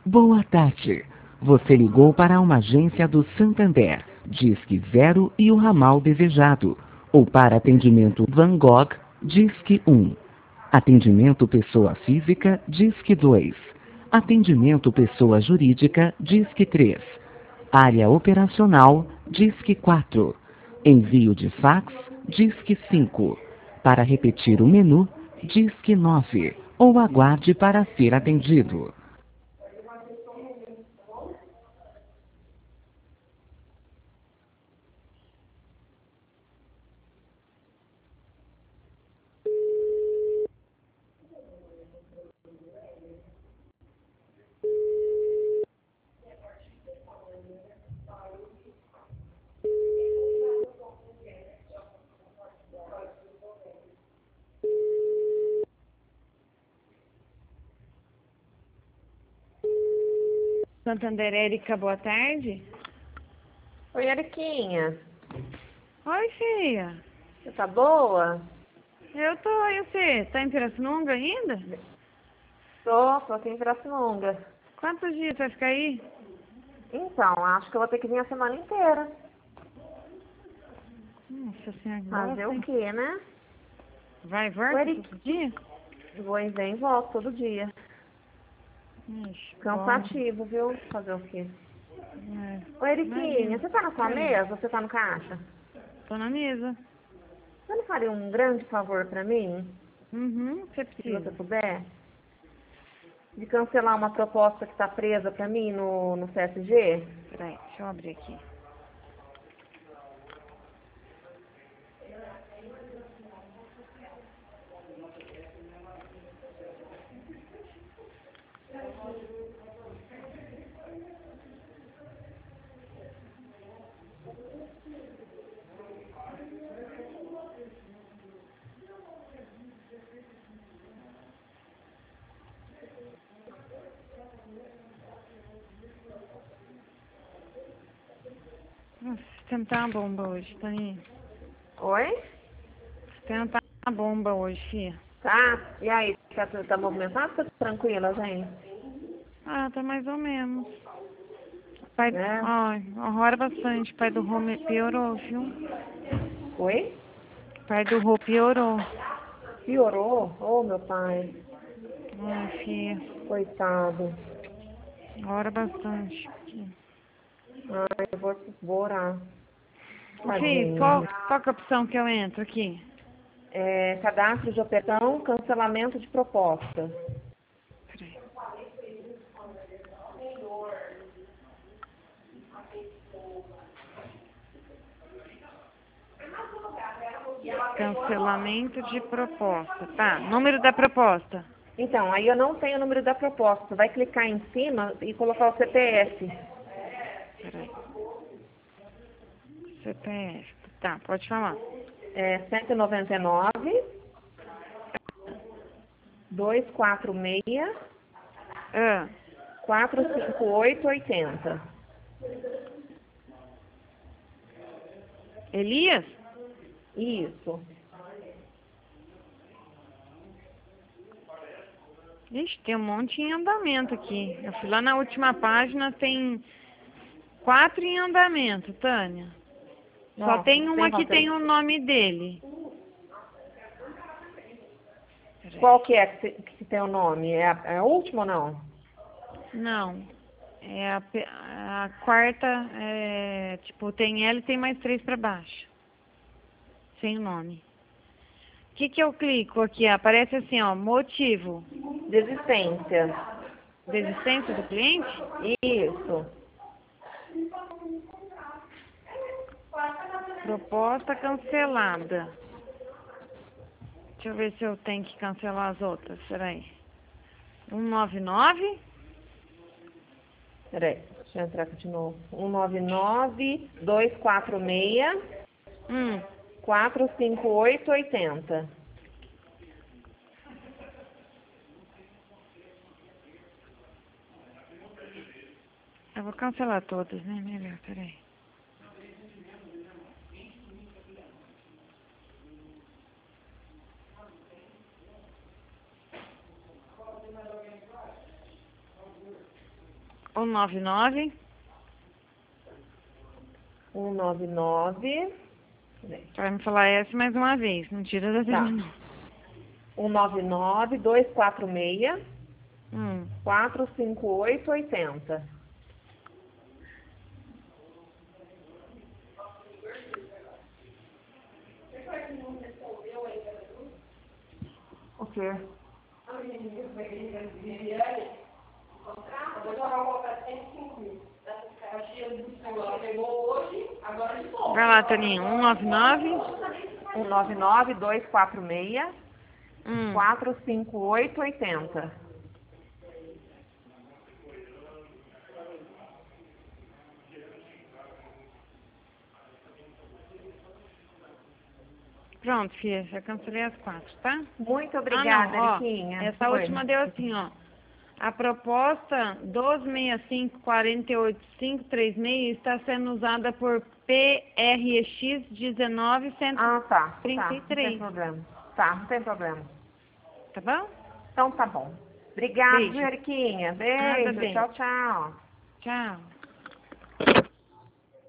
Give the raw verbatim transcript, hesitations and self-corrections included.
Boa tarde. Você ligou para uma agência do Santander. Disque zero e o ramal desejado. Ou para atendimento Van Gogh, Disque um. Atendimento pessoa física, Disque dois. Atendimento pessoa jurídica, Disque três. Área operacional, Disque quatro. Envio de fax, Disque cinco. Para repetir o menu, Disque nove. Ou aguarde para ser atendido. Santander, Érica, boa tarde. Oi, Eriquinha. Oi, filha. Você tá boa? Eu tô, e você? Tá em Pirassununga ainda? Tô, tô aqui em Pirassununga. Quantos dias vai ficar aí? Então, acho que eu vou ter que vir a semana inteira. Nossa senhora, Fazer gosta, o hein? quê, né? Vai e O volta Eric... todo dia? Vou e vem e volto todo dia. Ixi, Cansativo, viu? Fazer o quê? É, Ô, Eriquinha, imagina. você tá na sua Oi. mesa ou você tá no caixa? Tô na mesa. Você não faria um grande favor pra mim, Uhum, você se você precisa. puder? De cancelar uma proposta que tá presa pra mim no, no C S G? Peraí, deixa eu abrir aqui. Nossa, o sistema tá uma bomba hoje, Toninho. Oi? O sistema tá uma bomba hoje, filha. Tá? E aí, tá, tá movimentado? Tá tranquila, gente? Ah, tá mais ou menos. Pai, Né? ai, horrora bastante. Pai do Rô me- piorou, viu? Oi? Pai do Rô piorou. Piorou? Ô, meu pai. Ai, filha, Coitado. horrora bastante. Ai, eu vou, vou orar. Ô, filho, Tadinho. qual, qual que é a opção que eu entro aqui? É, cadastro de operação, cancelamento de proposta. Peraí. Cancelamento de proposta. Tá, número da proposta. Então, aí eu não tenho o número da proposta. Vai clicar em cima e colocar o C P F. Peraí. C P F. Tá, pode falar. É cento e noventa e nove, duzentos e quarenta e seis, Ah, quatrocentos e cinquenta e oito, oitenta. Elias? Isso. Ixi, tem um monte em andamento aqui. Eu fui lá na última página, tem quatro em andamento, Tânia. Só Nossa, tem uma sem que razão. tem o nome dele. Peraí. Qual que é que, que tem o nome? É a, é a última ou não? Não. É a, pe- a quarta, é, tipo, tem L e tem mais três pra baixo. Sem o nome. O que que eu clico aqui? Aparece assim, ó, motivo. Desistência. Desistência do cliente? Isso. Proposta cancelada. Deixa eu ver se eu tenho que cancelar as outras. Peraí. cento e noventa e nove? Peraí, deixa eu entrar aqui de novo. um nove nove, dois quatro seis, Hum. quatro cinco oito, oitenta. Eu vou cancelar todas, né? Melhor, peraí. um nove nove. um nove nove. Você vai me falar essa mais uma vez, não tira da tela Tá. não. um nove nove, dois quatro seis, Hum. quatro cinco oito, oitenta. O quê? Vai lá, Toninho. um nove nove. um nove nove, dois quatro seis, Hum. quatro cinco oito, oitenta. Pronto, filha, já cancelei as quatro, tá? Muito Ah, obrigada, não, ó, Eriquinha. essa Oi. última deu assim, ó. A proposta doze sessenta e cinco, quarenta e oito, quinhentos e trinta e seis está sendo usada por P R X dezenove cento Ah, tá. e trinta Tá, e não tem três. problema. Tá, não tem problema. Tá bom? Então tá bom. Obrigada, Beijo. Eriquinha. Nada Beijo. bem. Tchau, tchau. Tchau.